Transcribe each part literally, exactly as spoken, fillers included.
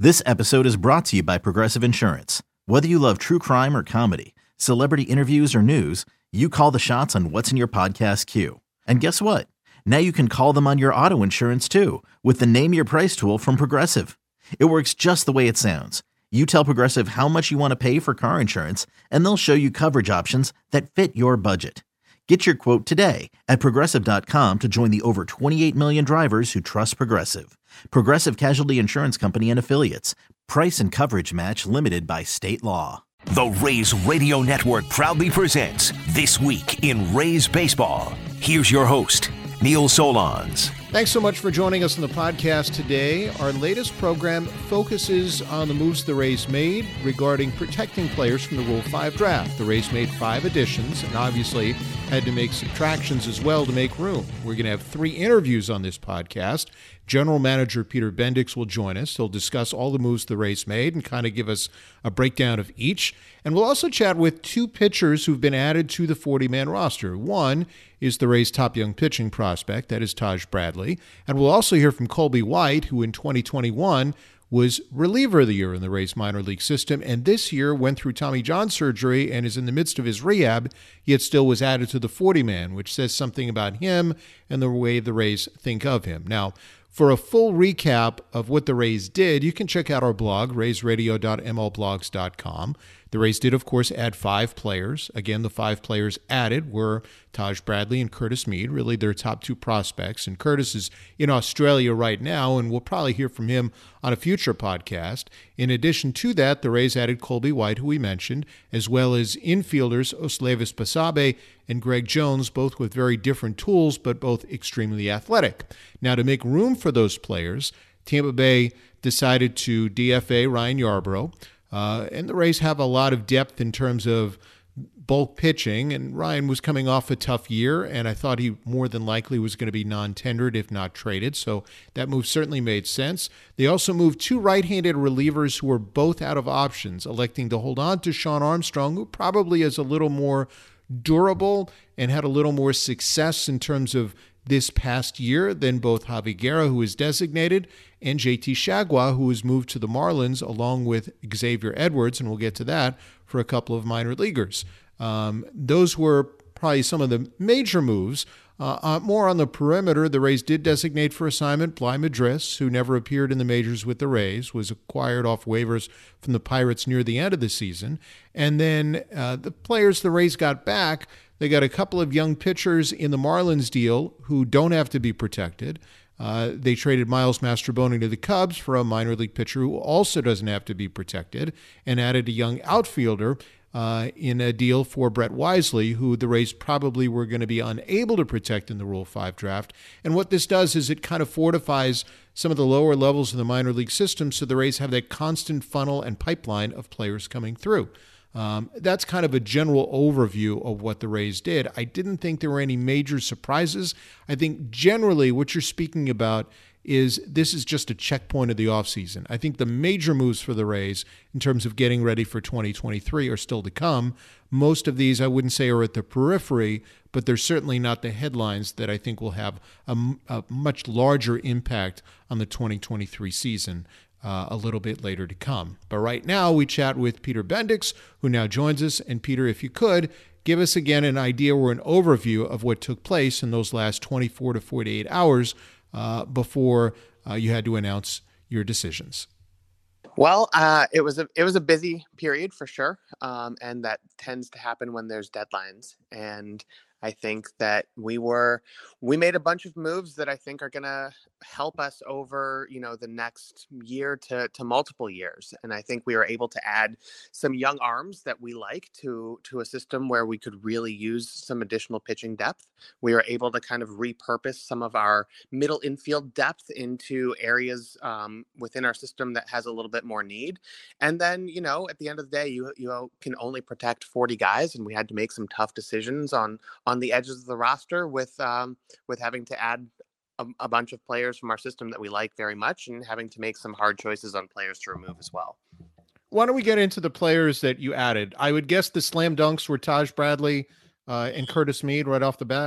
This episode is brought to you by Progressive Insurance. Whether you love true crime or comedy, celebrity interviews or news, you call the shots on what's in your podcast queue. And guess what? Now you can call them on your auto insurance too with the Name Your Price tool from Progressive. It works just the way it sounds. You tell Progressive how much you want to pay for car insurance, and they'll show you coverage options that fit your budget. Get your quote today at progressive dot com to join the over twenty-eight million drivers who trust Progressive. Progressive Casualty Insurance Company and Affiliates. Price and coverage match limited by state law. The Rays Radio Network proudly presents This Week in Rays Baseball. Here's your host, Neil Solondz. Thanks so much for joining us on the podcast today. Our latest program focuses on the moves the Rays made regarding protecting players from the Rule five draft. The Rays made five additions and obviously had to make subtractions as well to make room. We're going to have three interviews on this podcast. General Manager Peter Bendix will join us. He'll discuss all the moves the Rays made and kind of give us a breakdown of each. And we'll also chat with two pitchers who've been added to the forty-man roster. One is the Rays' top young pitching prospect, that is Taj Bradley. And we'll also hear from Colby White, who in twenty twenty-one was reliever of the year in the Rays minor league system, and this year went through Tommy John surgery and is in the midst of his rehab, yet still was added to the forty-man, which says something about him and the way the Rays think of him. Now, for a full recap of what the Rays did, you can check out our blog, rays radio dot m l blogs dot com. The Rays did, of course, add five players. Again, the five players added were Taj Bradley and Curtis Mead, really their top two prospects. And Curtis is in Australia right now, and we'll probably hear from him on a future podcast. In addition to that, the Rays added Colby White, who we mentioned, as well as infielders Oslevis Basabe and Greg Jones, both with very different tools, but both extremely athletic. Now, to make room for those players, Tampa Bay decided to D F A Ryan Yarbrough. Uh, and the Rays have a lot of depth in terms of bulk pitching, and Ryan was coming off a tough year, and I thought he more than likely was going to be non-tendered if not traded, so that move certainly made sense. They also moved two right-handed relievers who were both out of options, electing to hold on to Shawn Armstrong, who probably is a little more durable and had a little more success in terms of this past year than both Javi Guerra, who is designated, and J T Chagua, who was moved to the Marlins along with Xavier Edwards, and we'll get to that, for a couple of minor leaguers. Um, those were probably some of the major moves. Uh, uh, more on the perimeter, the Rays did designate for assignment Bly Madris, who never appeared in the majors with the Rays, was acquired off waivers from the Pirates near the end of the season. And then uh, the players the Rays got back, they got a couple of young pitchers in the Marlins deal who don't have to be protected. Uh, they traded Miles Mastrobuoni to the Cubs for a minor league pitcher who also doesn't have to be protected, and added a young outfielder uh, in a deal for Brett Wisely, who the Rays probably were going to be unable to protect in the Rule five draft. And what this does is it kind of fortifies some of the lower levels of the minor league system, so the Rays have that constant funnel and pipeline of players coming through. Um, that's kind of a general overview of what the Rays did. I didn't think there were any major surprises. I think generally what you're speaking about is this is just a checkpoint of the offseason. I think the major moves for the Rays in terms of getting ready for twenty twenty-three are still to come. Most of these I wouldn't say are at the periphery, but they're certainly not the headlines that I think will have a, a much larger impact on the twenty twenty-three season. Uh, a little bit later to come. But right now, we chat with Peter Bendix, who now joins us. And Peter, if you could, give us again an idea or an overview of what took place in those last twenty-four to forty-eight hours uh, before uh, you had to announce your decisions. Well, uh, it was a it was a busy period for sure, um, and that tends to happen when there's deadlines. And I think that we were, we made a bunch of moves that I think are going to help us over, you know, the next year to, to multiple years. And I think we were able to add some young arms that we like to, to a system where we could really use some additional pitching depth. We were able to kind of repurpose some of our middle infield depth into areas um, within our system that has a little bit more need. And then, you know, at the end of the day, you, you can only protect forty guys, and we had to make some tough decisions on, on the edges of the roster with um, with having to add a, a bunch of players from our system that we like very much, and having to make some hard choices on players to remove as well. Why don't we get into the players that you added? I would guess the slam dunks were Taj Bradley uh, and Curtis Mead right off the bat.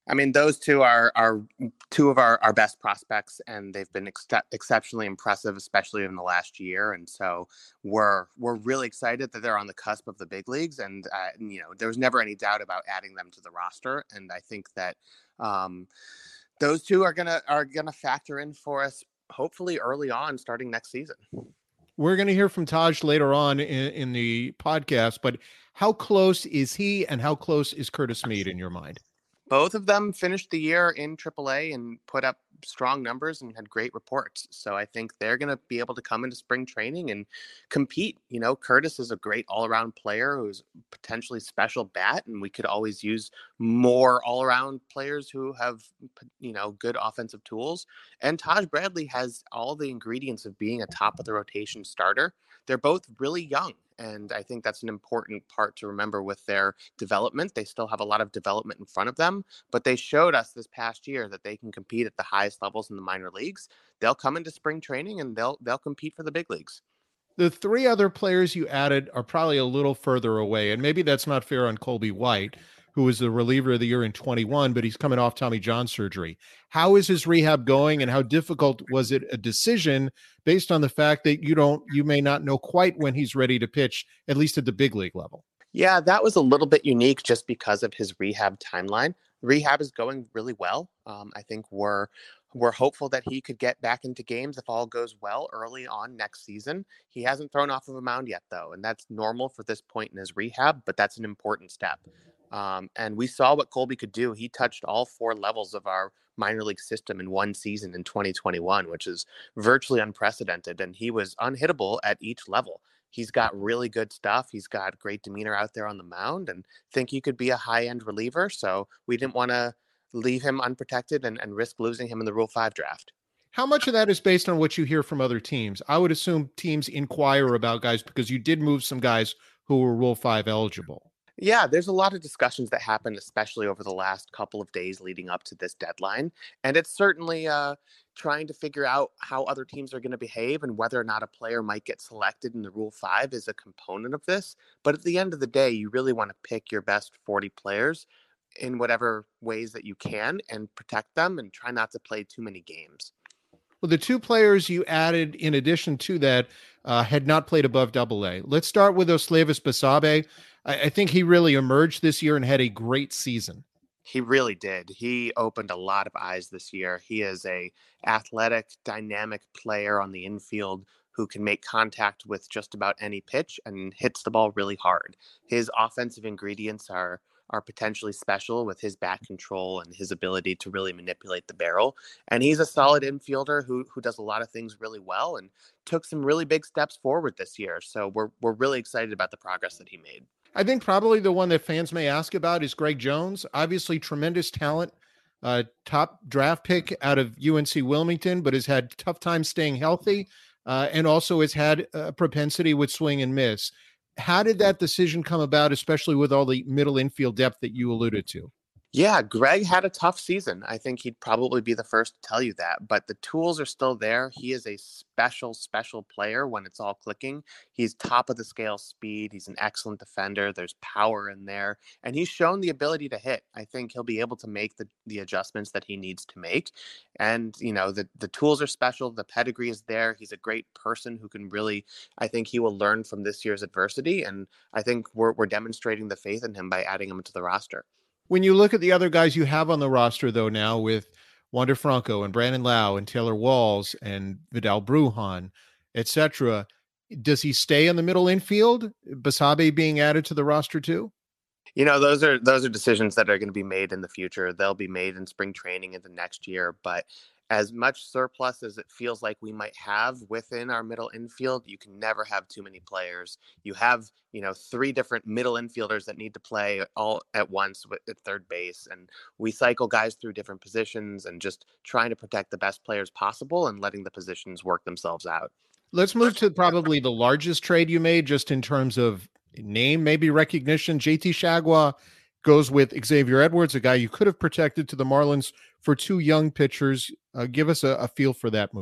I mean, those two are are two of our, our best prospects, and they've been ex- exceptionally impressive, especially in the last year. And so we're we're really excited that they're on the cusp of the big leagues. And uh, you know, there was never any doubt about adding them to the roster. And I think that um, those two are gonna are gonna factor in for us, hopefully early on, starting next season. We're going to hear from Taj later on in, in the podcast, but how close is he, and how close is Curtis Mead in your mind? Both of them finished the year in triple A and put up strong numbers and had great reports. So I think they're going to be able to come into spring training and compete. You know, Curtis is a great all-around player who's potentially special bat, and we could always use more all-around players who have, you know, good offensive tools. And Taj Bradley has all the ingredients of being a top of the rotation starter. They're both really young, and I think that's an important part to remember with their development. They still have a lot of development in front of them, but they showed us this past year that they can compete at the highest levels in the minor leagues. They'll come into spring training and they'll they'll compete for the big leagues. The three other players you added are probably a little further away, and maybe that's not fair on Colby White, who was the reliever of the year in twenty-one, but he's coming off Tommy John surgery. How is his rehab going, and how difficult was it a decision based on the fact that you don't, you may not know quite when he's ready to pitch, at least at the big league level? Yeah, that was a little bit unique just because of his rehab timeline. Rehab is going really well. Um, I think we're we're hopeful that he could get back into games if all goes well early on next season. He hasn't thrown off of a mound yet, though, and that's normal for this point in his rehab, but that's an important step. Um, and we saw what Colby could do. He touched all four levels of our minor league system in one season in twenty twenty-one, which is virtually unprecedented. And he was unhittable at each level. He's got really good stuff. He's got great demeanor out there on the mound, and think he could be a high-end reliever. So we didn't want to leave him unprotected and, and risk losing him in the Rule five draft. How much of that is based on what you hear from other teams? I would assume teams inquire about guys because you did move some guys who were Rule five eligible. Yeah, there's a lot of discussions that happened, especially over the last couple of days leading up to this deadline. And it's certainly uh, trying to figure out how other teams are going to behave and whether or not a player might get selected in the Rule five is a component of this. But at the end of the day, you really want to pick your best forty players in whatever ways that you can and protect them and try not to play too many games. Well, the two players you added in addition to that uh, had not played above double A. Let's start with Osleivis Basabe. I, I think he really emerged this year and had a great season. He really did. He opened a lot of eyes this year. He is a athletic, dynamic player on the infield who can make contact with just about any pitch and hits the ball really hard. His offensive ingredients are are potentially special with his bat control and his ability to really manipulate the barrel. And he's a solid infielder who who does a lot of things really well and took some really big steps forward this year. So we're we're really excited about the progress that he made. I think probably the one that fans may ask about is Greg Jones. Obviously tremendous talent, uh, top draft pick out of U N C Wilmington, but has had tough time staying healthy uh, and also has had a propensity with swing and miss. How did that decision come about, especially with all the middle infield depth that you alluded to? Yeah, Greg had a tough season. I think he'd probably be the first to tell you that, but the tools are still there. He is a special, special player when it's all clicking. He's top of the scale speed. He's an excellent defender. There's power in there, and he's shown the ability to hit. I think he'll be able to make the, the adjustments that he needs to make. And, you know, the, the tools are special. The pedigree is there. He's a great person who can really, I think he will learn from this year's adversity. And I think we're, we're demonstrating the faith in him by adding him to the roster. When you look at the other guys you have on the roster, though, now with Wander Franco and Brandon Lau and Taylor Walls and Vidal Brujan, et cetera, does he stay in the middle infield? Basabe being added to the roster too? You know, those are those are decisions that are going to be made in the future. They'll be made in spring training into next year. But as much surplus as it feels like we might have within our middle infield, you can never have too many players. You have, you know, three different middle infielders that need to play all at once with, at third base. And we cycle guys through different positions and just trying to protect the best players possible and letting the positions work themselves out. Let's move to probably the largest trade you made just in terms of name, maybe recognition. J T Shagwa goes with Xavier Edwards, a guy you could have protected to the Marlins for two young pitchers. Uh, give us a, a feel for that move.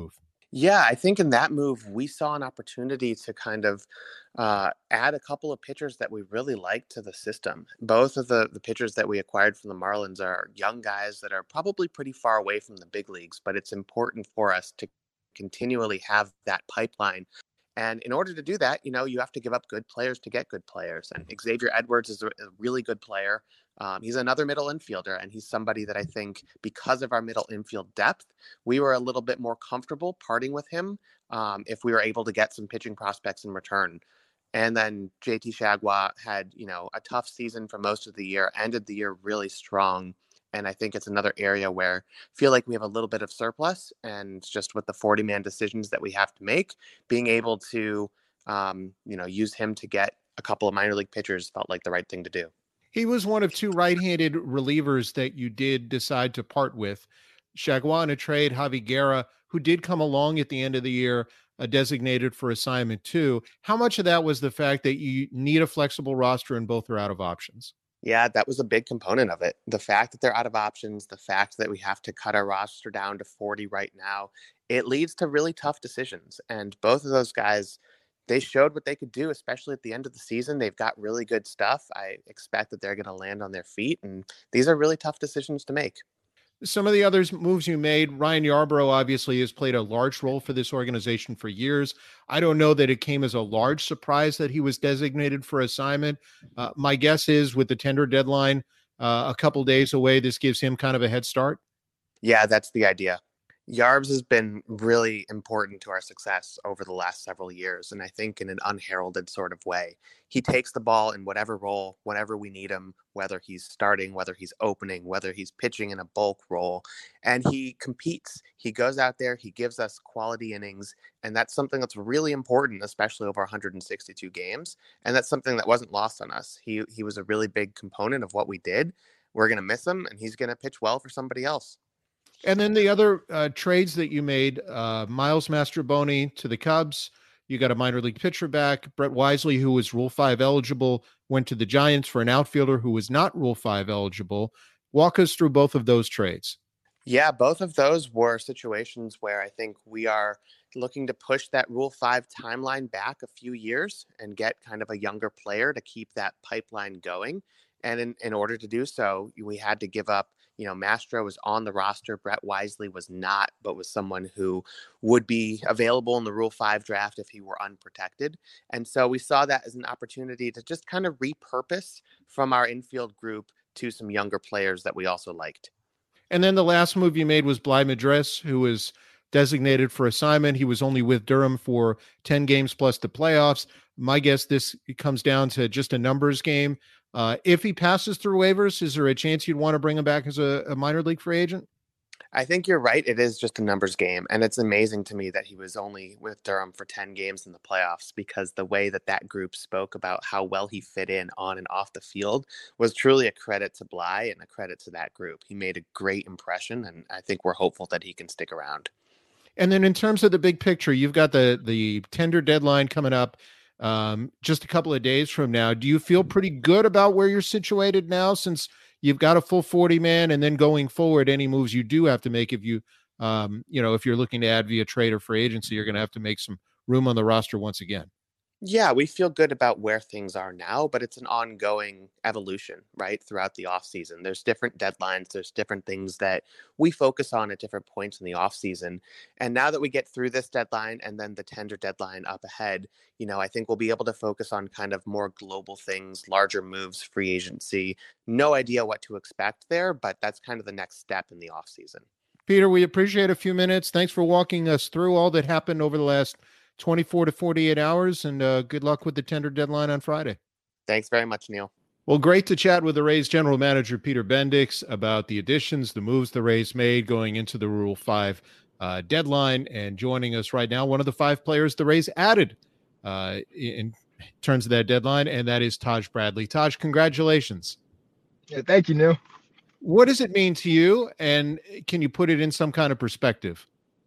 Yeah, I think in that move, we saw an opportunity to kind of uh, add a couple of pitchers that we really like to the system. Both of the, the pitchers that we acquired from the Marlins are young guys that are probably pretty far away from the big leagues, but it's important for us to continually have that pipeline. And in order to do that, you know, you have to give up good players to get good players. And Xavier Edwards is a, a really good player. Um, he's another middle infielder, and he's somebody that I think, because of our middle infield depth, we were a little bit more comfortable parting with him um, if we were able to get some pitching prospects in return. And then J T Chagwa had, you know, a tough season for most of the year, ended the year really strong. And I think it's another area where I feel like we have a little bit of surplus, and just with the forty man decisions that we have to make, being able to, um, you know, use him to get a couple of minor league pitchers felt like the right thing to do. He was one of two right-handed relievers that you did decide to part with. Chagua in a trade, Javi Guerra, who did come along at the end of the year, uh, designated for assignment too. How much of that was the fact that you need a flexible roster and both are out of options? Yeah, that was a big component of it. The fact that they're out of options, the fact that we have to cut our roster down to forty right now, it leads to really tough decisions. And both of those guys, they showed what they could do, especially at the end of the season. They've got really good stuff. I expect that they're going to land on their feet. And these are really tough decisions to make. Some of the other moves you made, Ryan Yarbrough obviously has played a large role for this organization for years. I don't know that it came as a large surprise that he was designated for assignment. Uh, my guess is with the tender deadline uh, a couple days away, this gives him kind of a head start. Yeah, that's the idea. Yarbs has been really important to our success over the last several years, and I think in an unheralded sort of way. He takes the ball in whatever role, whenever we need him, whether he's starting, whether he's opening, whether he's pitching in a bulk role, and he competes. He goes out there, he gives us quality innings, and that's something that's really important, especially over one hundred sixty-two games, and that's something that wasn't lost on us. He he was a really big component of what we did. We're going to miss him, and he's going to pitch well for somebody else. And then the other uh, trades that you made, uh, Miles Mastroboni to the Cubs. You got a minor league pitcher back. Brett Wisely, who was Rule five eligible, went to the Giants for an outfielder who was not Rule five eligible. Walk us through both of those trades. Yeah, both of those were situations where I think we are looking to push that Rule five timeline back a few years and get kind of a younger player to keep that pipeline going. And in, in order to do so, we had to give up, you know, Mastro was on the roster. Brett Wisely was not, but was someone who would be available in the Rule five draft if he were unprotected. And so we saw that as an opportunity to just kind of repurpose from our infield group to some younger players that we also liked. And then the last move you made was Bly Madris, who was designated for assignment. He was only with Durham for ten games plus the playoffs. My guess this comes down to just a numbers game. Uh, if he passes through waivers, is there a chance you'd want to bring him back as a, a minor league free agent? I think you're right. It is just a numbers game. And it's amazing to me that he was only with Durham for ten games in the playoffs, because the way that that group spoke about how well he fit in on and off the field was truly a credit to Bly and a credit to that group. He made a great impression, and I think we're hopeful that he can stick around. And then in terms of the big picture, you've got the, the tender deadline coming up um, just a couple of days from now. Do you feel pretty good about where you're situated now, since you've got a full forty man, and then going forward, any moves you do have to make, if you, um, you know, if you're looking to add via trade or free agency, you're going to have to make some room on the roster once again? Yeah, we feel good about where things are now, but it's an ongoing evolution, right? Throughout the off season, there's different deadlines. There's different things that we focus on at different points in the off season. And now that we get through this deadline and then the tender deadline up ahead, you know, I think we'll be able to focus on kind of more global things, larger moves, free agency. No idea what to expect there, but that's kind of the next step in the off season. Peter, we appreciate a few minutes. Thanks for walking us through all that happened over the last twenty-four to forty-eight hours, and uh, good luck with the tender deadline on Friday. Thanks very much, Neil. Well, great to chat with the Rays general manager, Peter Bendix, about the additions, the moves the Rays made going into the Rule five uh, deadline. And joining us right now, one of the five players the Rays added uh, in terms of that deadline, and that is Taj Bradley. Taj, congratulations. Yeah, thank you, Neil. What does it mean to you, and can you put it in some kind of perspective?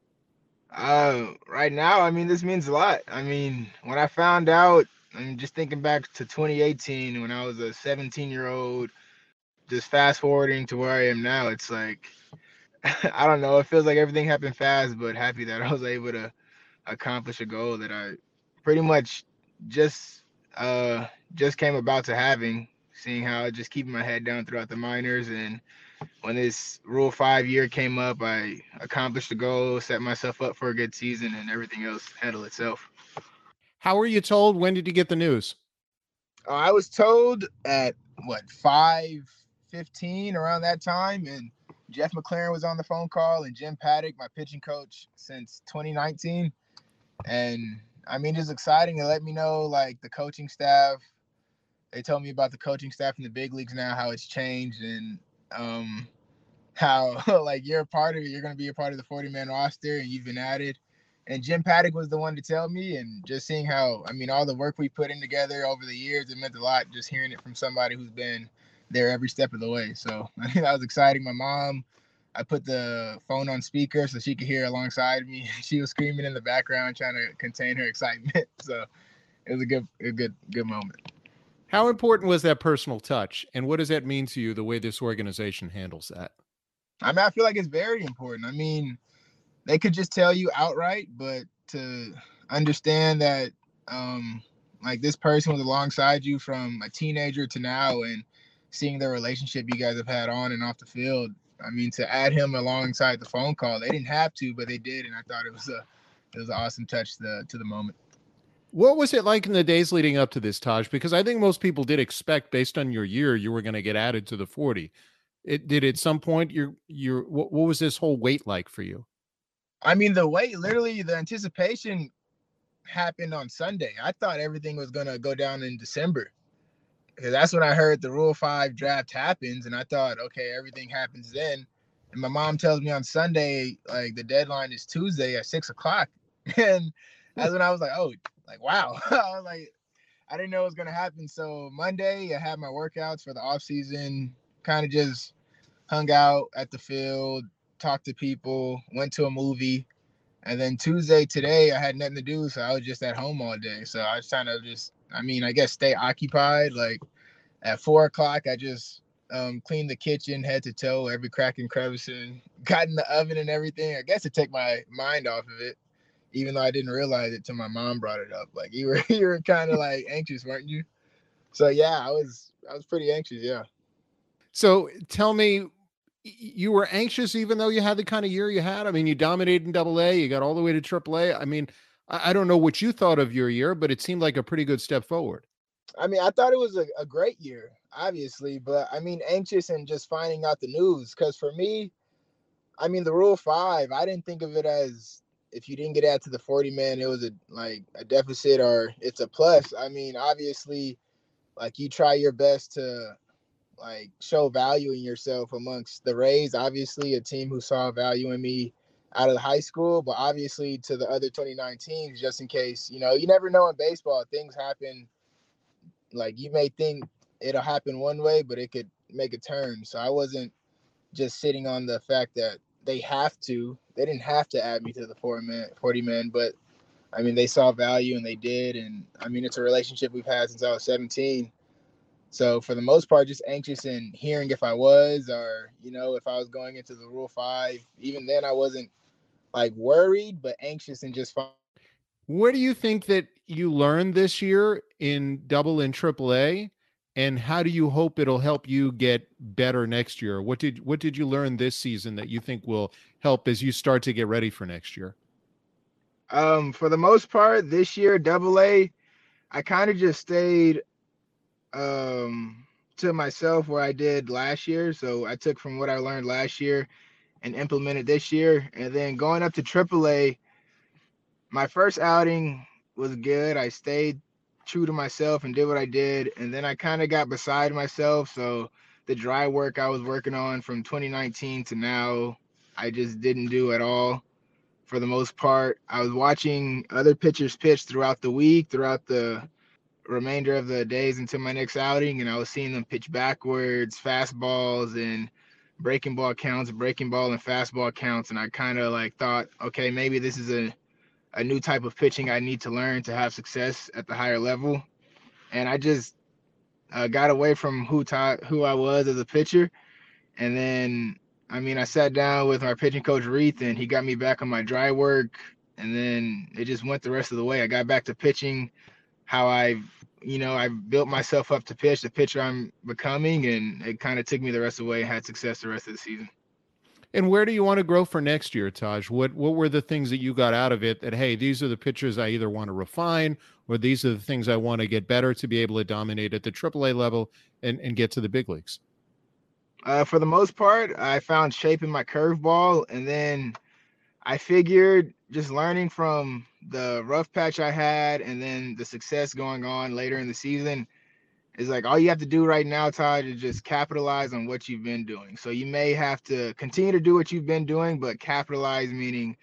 Uh, right now, I mean, this means a lot. I mean, when I found out, I'm just thinking back to twenty eighteen when I was a seventeen year old, just fast forwarding to where I am now. It's like, I don't know. It feels like everything happened fast, but happy that I was able to accomplish a goal that I pretty much just uh just came about to having, seeing how I just keeping my head down throughout the minors. And when this Rule Five year came up, I accomplished the goal, set myself up for a good season, and everything else handled itself. How were you told? When did you get the news? Uh, I was told at what five fifteen around that time, and Jeff McLaren was on the phone call, and Jim Paddock, my pitching coach since twenty nineteen. And I mean, it's exciting to let me know, like, the coaching staff. They told me about the coaching staff in the big leagues now, how it's changed, and um, how like you're a part of it. You're going to be a part of the forty man roster, and you've been added. And Jim Paddock was the one to tell me, and just seeing how, I mean, all the work we put in together over the years, it meant a lot just hearing it from somebody who's been there every step of the way. So I think that was exciting. My mom, I put the phone on speaker so she could hear alongside me. She was screaming in the background, trying to contain her excitement. So it was a good, a good, good moment. How important was that personal touch, and what does that mean to you, the way this organization handles that? I mean, I feel like it's very important. I mean, they could just tell you outright, but to understand that, um, like, this person was alongside you from a teenager to now, and seeing the relationship you guys have had on and off the field. I mean, to add him alongside the phone call, they didn't have to, but they did, and I thought it was a it was an awesome touch to the, to the moment. What was it like in the days leading up to this, Taj? Because I think most people did expect, based on your year, you were going to get added to the forty. It did at some point. Your your what, what was this whole wait like for you? I mean, the wait, literally, the anticipation happened on Sunday. I thought everything was going to go down in December, because that's when I heard the Rule Five draft happens, and I thought, okay, everything happens then. And my mom tells me on Sunday, like, the deadline is Tuesday at six o'clock, and that's when I was like, oh, like, wow. I was like, I didn't know it was gonna happen. So Monday, I had my workouts for the off season, kind of just hung out at the field, talked to people, went to a movie. And then Tuesday, today, I had nothing to do, so I was just at home all day. So I was trying to just, I mean, I guess stay occupied. Like, at four o'clock, I just um, cleaned the kitchen head to toe, every crack and crevice, and got in the oven and everything. I guess to take my mind off of it, even though I didn't realize it till my mom brought it up. Like, you were you were kind of like anxious, weren't you? So yeah, I was I was pretty anxious. Yeah. So tell me, you were anxious even though you had the kind of year you had? I mean, you dominated in Double A, you got all the way to Triple A. I mean, I, I don't know what you thought of your year, but it seemed like a pretty good step forward. I mean, I thought it was a, a great year, obviously, but I mean, anxious and just finding out the news. Because for me, I mean, the Rule Five, I didn't think of it as, if you didn't get out to the forty man, it was a like a deficit or it's a plus. I mean, obviously, like, you try your best to like show value in yourself amongst the Rays. Obviously, a team who saw value in me out of high school, but obviously to the other twenty-nine teams, just in case, you know, you never know in baseball, things happen. Like, you may think it'll happen one way, but it could make a turn. So I wasn't just sitting on the fact that they have to, they didn't have to add me to the forty man, forty man, but I mean, they saw value and they did. And I mean, it's a relationship we've had since I was seventeen. So for the most part, just anxious and hearing if I was, or, you know, if I was going into the Rule Five. Even then, I wasn't like worried, but anxious and just fun. What do you think that you learned this year in Double and Triple A, and how do you hope it'll help you get better next year? What did what did you learn this season that you think will help as you start to get ready for next year? Um, for the most part, this year, Double A, I kind of just stayed um to myself where I did last year. So I took from what I learned last year and implemented this year. And then going up to Triple A, my first outing was good. I stayed true to myself and did what I did. And then I kind of got beside myself. So the dry work I was working on from twenty nineteen to now, I just didn't do at all for the most part. I was watching other pitchers pitch throughout the week, throughout the remainder of the days until my next outing, and I was seeing them pitch backwards, fastballs, and breaking ball counts, breaking ball and fastball counts. And I kind of like thought, okay, maybe this is a a new type of pitching I need to learn to have success at the higher level. And I just uh, got away from who ta- who I was as a pitcher. And then I mean, I sat down with my pitching coach, Reith, and he got me back on my dry work. And then it just went the rest of the way. I got back to pitching how I've, you know, I built myself up to pitch, the pitcher I'm becoming, and it kind of took me the rest of the way and had success the rest of the season. And where do you want to grow for next year, Taj? What what were the things that you got out of it that, hey, these are the pitchers I either want to refine or these are the things I want to get better to be able to dominate at the triple A level and, and get to the big leagues? Uh, for the most part, I found shape in my curveball, and then I figured just learning from the rough patch I had and then the success going on later in the season is like all you have to do right now, Todd, is just capitalize on what you've been doing. So you may have to continue to do what you've been doing, but capitalize meaning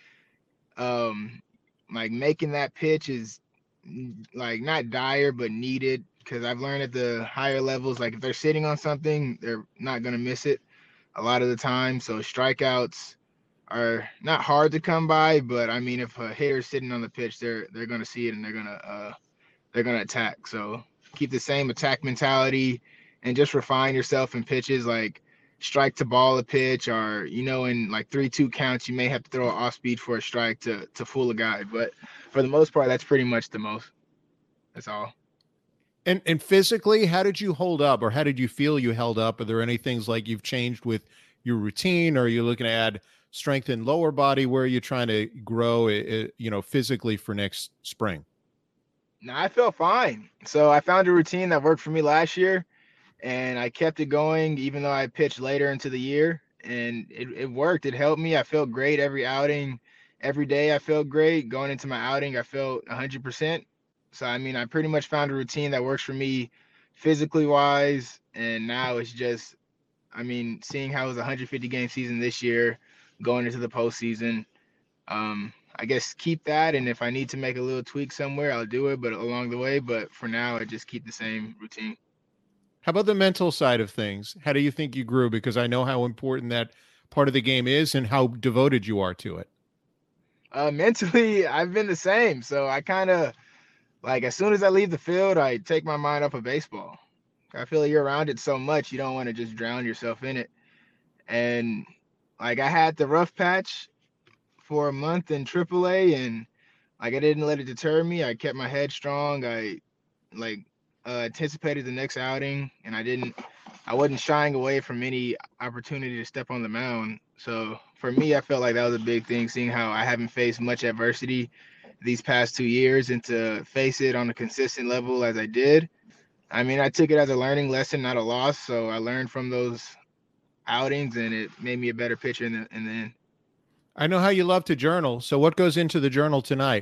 um, like making that pitch is like not dire, but needed. Because I've learned at the higher levels, like if they're sitting on something, they're not going to miss it a lot of the time. So strikeouts are not hard to come by, but I mean, if a hitter's sitting on the pitch, they're they're going to see it and they're going to uh, they're going to attack. So keep the same attack mentality and just refine yourself in pitches, like strike to ball a pitch, or, you know, in like three, two counts, you may have to throw an off speed for a strike to, to fool a guy. But for the most part, that's pretty much the most. That's all. And and physically, how did you hold up, or how did you feel you held up? Are there any things like you've changed with your routine, or are you looking to add strength in lower body? Where are you trying to grow, you know, physically for next spring? No, I felt fine. So I found a routine that worked for me last year, and I kept it going even though I pitched later into the year, and it, it worked. It helped me. I felt great every outing. Every day I felt great. Going into my outing, I felt one hundred percent. So, I mean, I pretty much found a routine that works for me physically wise, and now it's just, I mean, seeing how it was a one hundred fifty game season this year, going into the postseason, um, I guess keep that, and if I need to make a little tweak somewhere, I'll do it, but along the way. But for now, I just keep the same routine. How about the mental side of things? How do you think you grew? Because I know how important that part of the game is and how devoted you are to it. Uh, mentally, I've been the same. So I kind of, like, as soon as I leave the field, I take my mind off of baseball. I feel like you're around it so much, you don't want to just drown yourself in it. And, like, I had the rough patch for a month in triple A, and, like, I didn't let it deter me. I kept my head strong. I, like, uh, anticipated the next outing, and I didn't – I wasn't shying away from any opportunity to step on the mound. So, for me, I felt like that was a big thing, seeing how I haven't faced much adversity these past two years, and to face it on a consistent level as I did. I mean, I took it as a learning lesson, not a loss. So I learned from those outings, and it made me a better pitcher in the, in the end. I know how you love to journal. So what goes into the journal tonight?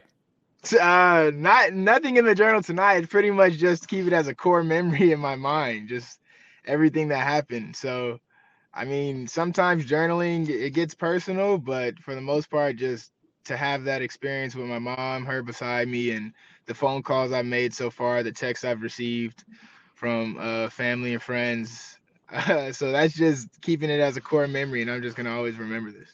Uh, not nothing in the journal tonight. Pretty much just keep it as a core memory in my mind, just everything that happened. So, I mean, sometimes journaling, it gets personal, but for the most part, just to have that experience with my mom, her beside me, and the phone calls I've made so far, the texts I've received from uh, family and friends. Uh, so that's just keeping it as a core memory, and I'm just going to always remember this.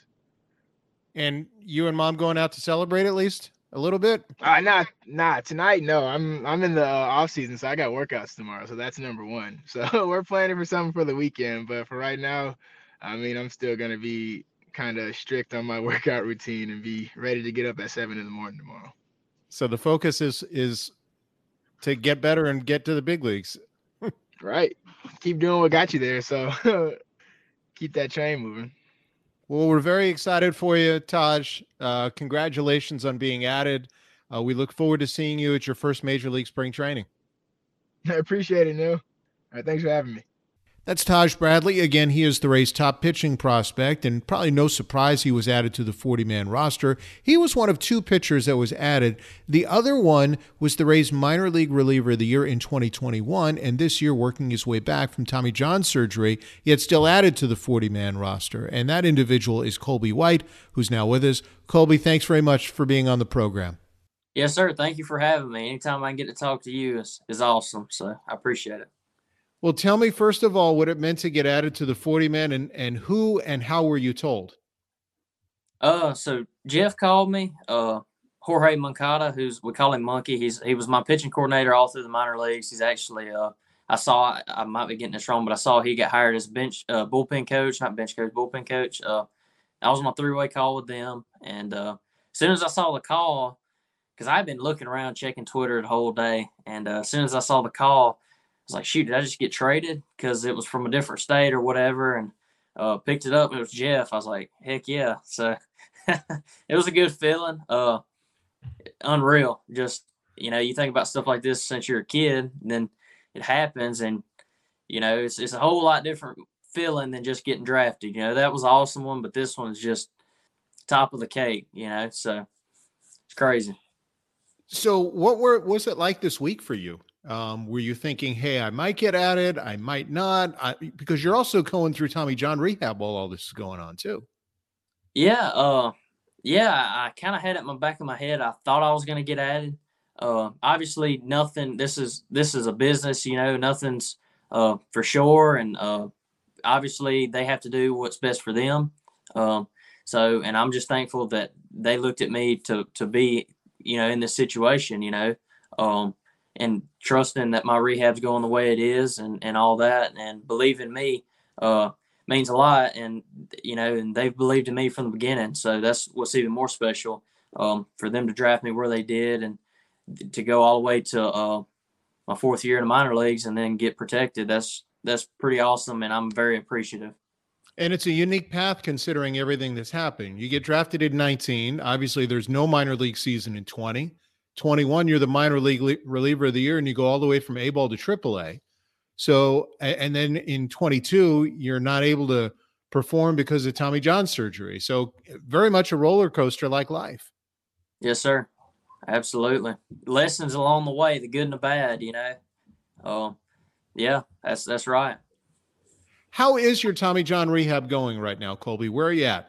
And you and mom going out to celebrate at least a little bit? Uh, nah, nah, tonight, no. I'm I'm in the uh, off season, so I got workouts tomorrow, so that's number one. So we're planning for something for the weekend, but for right now, I mean, I'm still going to be kind of strict on my workout routine and be ready to get up at seven in the morning tomorrow. So the focus is is to get better and get to the big leagues. Right. Keep doing what got you there. So keep that train moving. Well, we're very excited for you, Taj. Uh, congratulations on being added. Uh, we look forward to seeing you at your first Major League Spring Training. I appreciate it, Neil. All right, thanks for having me. That's Taj Bradley. Again, he is the Rays' top pitching prospect, and probably no surprise he was added to the forty-man roster. He was one of two pitchers that was added. The other one was the Rays' minor league reliever of the year in twenty twenty-one, and this year working his way back from Tommy John surgery, yet still added to the forty-man roster. And that individual is Colby White, who's now with us. Colby, thanks very much for being on the program. Yes, sir. Thank you for having me. Anytime I can get to talk to you is, is awesome, so I appreciate it. Well, tell me, first of all, what it meant to get added to the forty-man, and, and who and how were you told? Uh, so Jeff called me. Uh, Jorge Moncada, who's we call him Monkey. He's he was my pitching coordinator all through the minor leagues. He's actually uh, I saw, I might be getting this wrong, but I saw he got hired as bench uh, bullpen coach, not bench coach, bullpen coach. Uh, I was on a three-way call with them, and uh, as soon as I saw the call, because I've been looking around checking Twitter the whole day, and uh, as soon as I saw the call, I was like, shoot, did I just get traded? Because it was from a different state or whatever, and uh, picked it up, and it was Jeff. I was like, heck yeah. So it was a good feeling. Uh, unreal. Just, you know, you think about stuff like this since you're a kid, and then it happens, and, you know, it's, it's a whole lot different feeling than just getting drafted. You know, that was an awesome one, but this one's just top of the cake, you know, so it's crazy. So what were, was it like this week for you? Um, were you thinking, hey, I might get at it, I might not, I, because you're also going through Tommy John rehab while all this is going on too. Yeah. Uh, yeah, I, I kind of had it in my back of my head. I thought I was going to get added. Uh, obviously nothing, this is, this is a business, you know, nothing's uh, for sure. And uh, obviously they have to do what's best for them. Um, so, and I'm just thankful that they looked at me to, to be, you know, in this situation, you know, um, and trusting that my rehab's going the way it is and, and all that, and believing me uh, means a lot. And, you know, and they've believed in me from the beginning. So that's what's even more special um, for them to draft me where they did and to go all the way to uh, my fourth year in the minor leagues and then get protected. That's, that's pretty awesome. And I'm very appreciative. And it's a unique path considering everything that's happening. You get drafted in nineteen. Obviously, there's no minor league season in twenty. twenty-one, you're the minor league le- reliever of the year, and you go all the way from A-ball to triple A. So, and then in twenty-two, you're not able to perform because of Tommy John surgery. So very much a roller coaster like life. Yes, sir. Absolutely. Lessons along the way, the good and the bad, you know. Oh, uh, yeah, that's that's right. How is your Tommy John rehab going right now, Colby? Where are you at?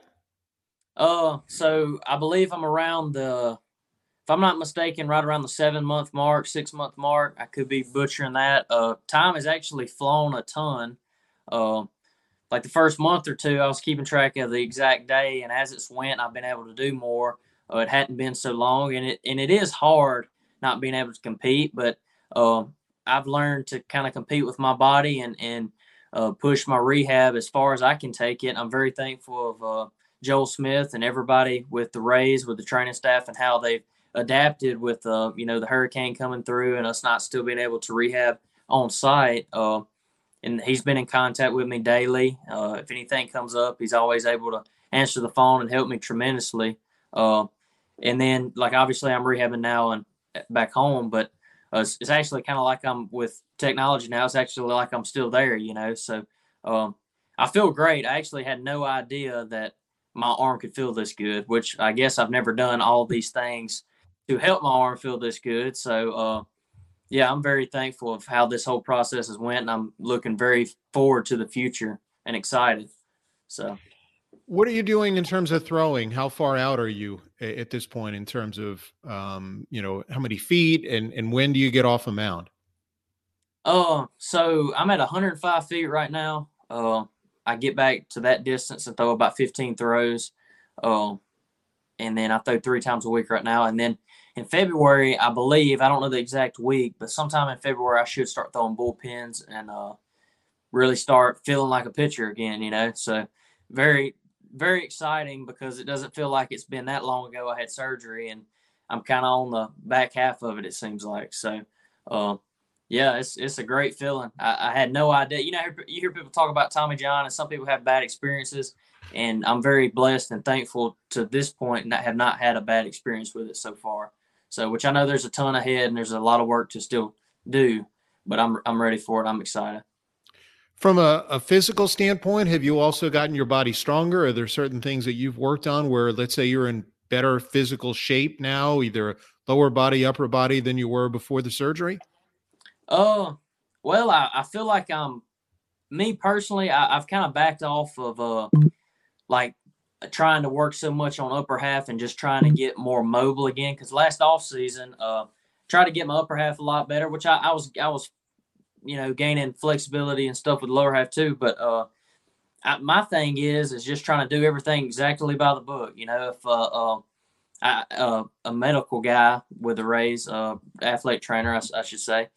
Uh, so I believe I'm around the, if I'm not mistaken, right around the seven month mark, six month mark. I could be butchering that. Uh, time has actually flown a ton. Uh, like the first month or two, I was keeping track of the exact day, and as it's went, I've been able to do more. Uh, it hadn't been so long, and it and it is hard not being able to compete, but uh, I've learned to kind of compete with my body and and uh, push my rehab as far as I can take it. I'm very thankful of uh, Joel Smith and everybody with the Rays, with the training staff, and how they've adapted with uh, you know, the hurricane coming through and us not still being able to rehab on site. Uh, and he's been in contact with me daily. Uh, if anything comes up, he's always able to answer the phone and help me tremendously. Uh, and then, like, obviously I'm rehabbing now and back home, but uh, it's, it's actually kind of like I'm with technology now. It's actually like I'm still there, you know? So um, I feel great. I actually had no idea that my arm could feel this good, which I guess I've never done all these things to help my arm feel this good. So, uh, yeah, I'm very thankful of how this whole process has went, and I'm looking very forward to the future and excited. So, what are you doing in terms of throwing? How far out are you at this point in terms of, um, you know, how many feet and, and when do you get off a mound? Uh, so I'm at one hundred five feet right now. Uh, I get back to that distance and throw about fifteen throws. Uh, and then I throw three times a week right now. And then in February, I believe, I don't know the exact week, but sometime in February, I should start throwing bullpens and uh, really start feeling like a pitcher again, you know. So very, very exciting because it doesn't feel like it's been that long ago I had surgery, and I'm kind of on the back half of it, it seems like. So, uh, yeah, it's it's a great feeling. I, I had no idea. You know, you hear people talk about Tommy John, and some people have bad experiences, and I'm very blessed and thankful to this point and I have not had a bad experience with it so far. So, which I know there's a ton ahead and there's a lot of work to still do, but I'm I'm ready for it. I'm excited. From a, a physical standpoint, have you also gotten your body stronger? Are there certain things that you've worked on where, let's say, you're in better physical shape now, either lower body, upper body, than you were before the surgery? Uh, well, I, I feel like I'm, me personally, I, I've kind of backed off of, uh, like, trying to work so much on upper half and just trying to get more mobile again. Because last off season, uh, tried to get my upper half a lot better, which I, I was, I was, you know, gaining flexibility and stuff with the lower half too. But uh, I, my thing is, is just trying to do everything exactly by the book. You know, if uh, uh, I, uh a medical guy with the Rays, uh, athletic trainer, I, I should say,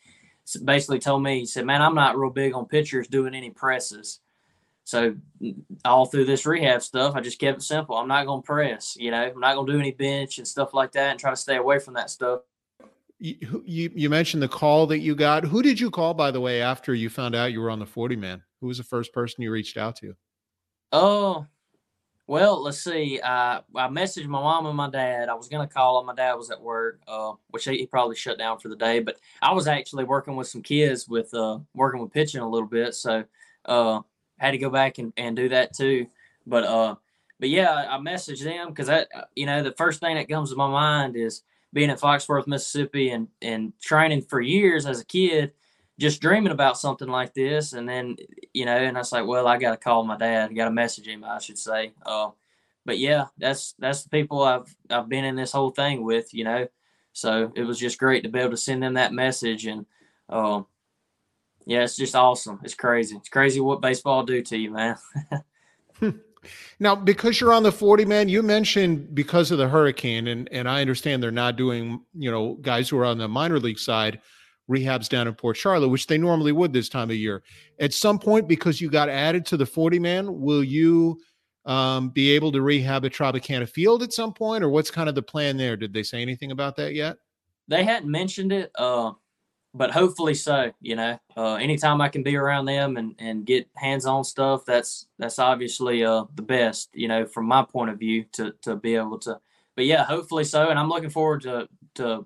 basically told me, he said, man, I'm not real big on pitchers doing any presses. So all through this rehab stuff, I just kept it simple. I'm not going to press, you know, I'm not going to do any bench and stuff like that and try to stay away from that stuff. You, you, you mentioned the call that you got. Who did you call, by the way, after you found out you were on the forty man? Who was the first person you reached out to? Oh, well, let's see. Uh, I messaged my mom and my dad. I was going to call him. My dad was at work, uh, which he, he probably shut down for the day. But I was actually working with some kids with uh, working with pitching a little bit. So uh, had to go back and, and do that too. But, uh, but yeah, I messaged them because, that you know, the first thing that comes to my mind is being at Foxworth, Mississippi, and, and training for years as a kid, just dreaming about something like this. And then, you know, and I was like, well, I got to call my dad. I got to message him, I should say. Uh, but yeah, that's, that's the people I've, I've been in this whole thing with, you know? So it was just great to be able to send them that message. And, uh, yeah, it's just awesome. It's crazy. It's crazy what baseball do to you, man. Now, because you're on the forty man, you mentioned because of the hurricane, and, and I understand they're not doing, you know, guys who are on the minor league side, rehabs down in Port Charlotte, which they normally would this time of year. At some point, because you got added to the forty man, will you um, be able to rehab at Tropicana Field at some point, or what's kind of the plan there? Did they say anything about that yet? They hadn't mentioned it, uh, but hopefully so, you know. Uh, anytime I can be around them and, and get hands-on stuff, that's that's obviously uh, the best, you know, from my point of view to to be able to. But, yeah, hopefully so, and I'm looking forward to to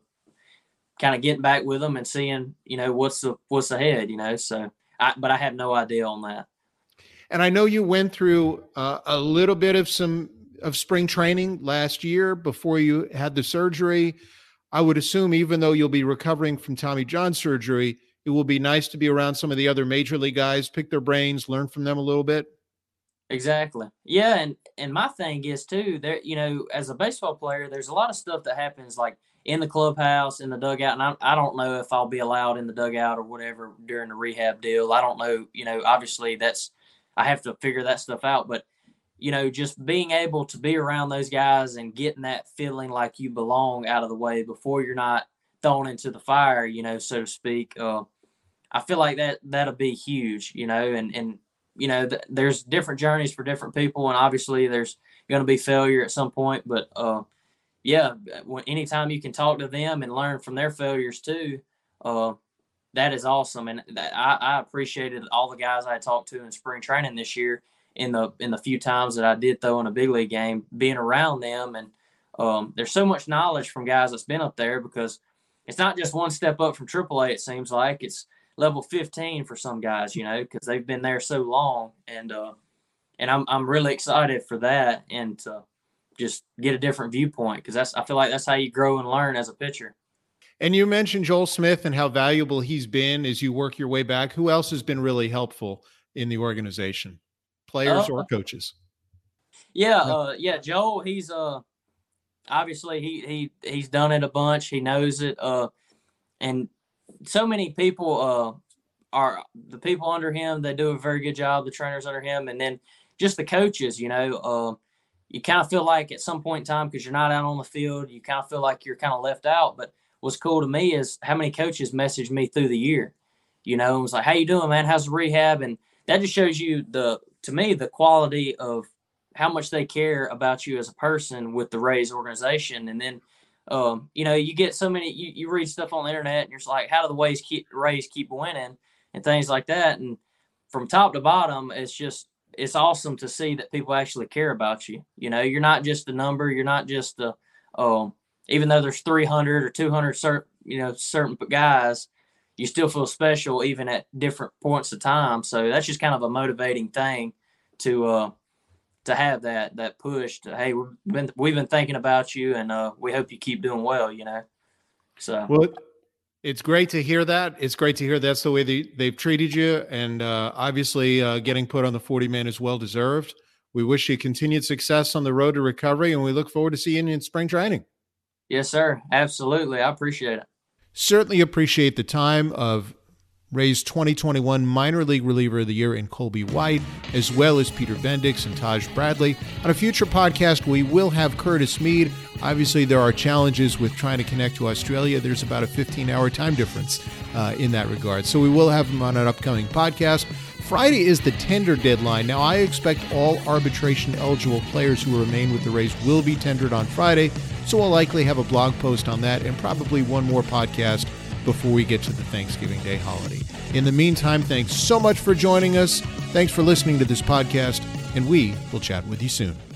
kind of getting back with them and seeing, you know, what's the, what's ahead, you know. So, I, but I have no idea on that. And I know you went through uh, a little bit of some of spring training last year before you had the surgery. I would assume even though you'll be recovering from Tommy John surgery, it will be nice to be around some of the other major league guys, pick their brains, learn from them a little bit. Exactly. Yeah. And, and my thing is too, there, you know, as a baseball player, there's a lot of stuff that happens like in the clubhouse, in the dugout. And I, I don't know if I'll be allowed in the dugout or whatever during the rehab deal. I don't know, you know, obviously that's, I have to figure that stuff out, but you know, just being able to be around those guys and getting that feeling like you belong out of the way before you're not thrown into the fire, you know, so to speak. Uh, I feel like that, that'll be huge, you know, and, and, you know, th- there's different journeys for different people. And obviously there's going to be failure at some point, but, uh, yeah, when, anytime you can talk to them and learn from their failures too, uh, that is awesome. And that, I, I appreciated all the guys I talked to in spring training this year, in the in the few times that I did throw in a big league game, being around them. And um, there's so much knowledge from guys that's been up there, because it's not just one step up from triple A, it seems like. It's level fifteen for some guys, you know, because they've been there so long. And uh, and I'm I'm really excited for that, and to just get a different viewpoint, because that's I feel like that's how you grow and learn as a pitcher. And you mentioned Joel Smith and how valuable he's been as you work your way back. Who else has been really helpful in the organization? Players uh, or coaches? Yeah, uh, yeah. Joel, he's uh, obviously he he he's done it a bunch. He knows it. Uh, and so many people uh are the people under him. They do a very good job. The trainers under him, and then just the coaches. You know, uh, you kind of feel like at some point in time, because you're not out on the field, you kind of feel like you're kind of left out. But what's cool to me is how many coaches messaged me through the year. You know, and was like, "How you doing, man? How's the rehab?" And that just shows you the. To me, the quality of how much they care about you as a person with the Rays organization. And then, um, you know, you get so many, you, you read stuff on the internet and you're just like, how do the Rays keep, Rays keep winning and things like that. And from top to bottom, it's just, it's awesome to see that people actually care about you. You know, you're not just a number. You're not just a, um, even though there's three hundred or two hundred certain, you know, certain guys, you still feel special even at different points of time. So that's just kind of a motivating thing to uh, to have that that push to, hey, we've been we've been thinking about you, and uh, we hope you keep doing well, you know. So well, it's great to hear that. It's great to hear that's the way they, they've treated you, and uh, obviously uh, getting put on the forty man is well deserved. We wish you continued success on the road to recovery, and we look forward to seeing you in spring training. Yes, sir. Absolutely. I appreciate it. Certainly appreciate the time of Rays twenty twenty-one Minor League Reliever of the Year in Colby White, as well as Peter Bendix and Taj Bradley. On a future podcast, we will have Curtis Mead. Obviously, there are challenges with trying to connect to Australia. There's about a fifteen-hour time difference uh, in that regard. So we will have him on an upcoming podcast. Friday is the tender deadline. Now, I expect all arbitration-eligible players who remain with the Rays will be tendered on Friday, so we'll likely have a blog post on that and probably one more podcast before we get to the Thanksgiving Day holiday. In the meantime, thanks so much for joining us. Thanks for listening to this podcast, and we will chat with you soon.